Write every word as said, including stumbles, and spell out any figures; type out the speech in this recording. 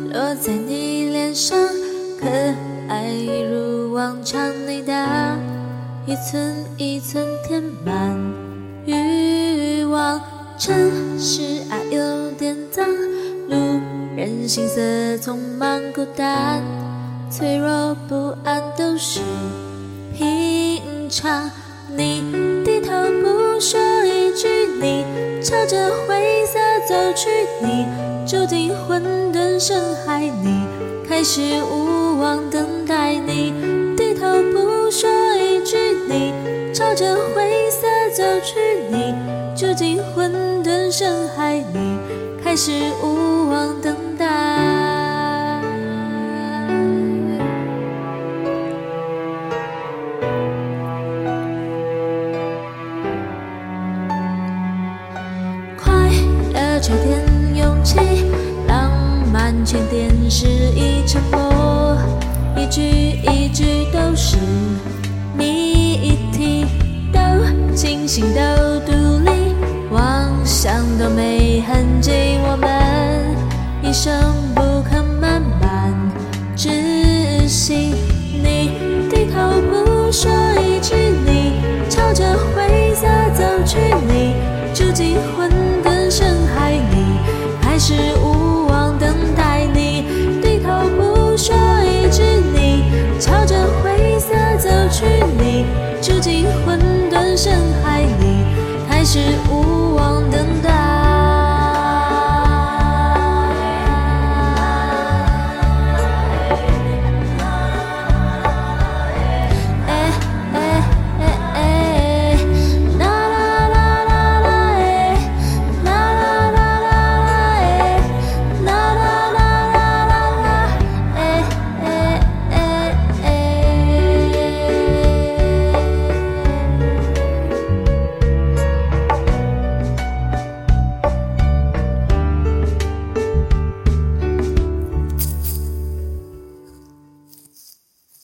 落在你脸上，可爱一如往常内答，一寸一寸填满欲望。城市爱有点脏，路人心色匆忙孤单，脆弱不安都是平常。你低头不说一句，你朝着灰色走去，你住进混沌深海，你开始无望等待。你低头不说一句，你朝着灰色走去，你住进混沌深海，你开始无望等待。快乐缺点勇气，浪漫缺点是一沉默，一句一句都是谜题，都清醒都独立，妄想都没痕迹，我们一生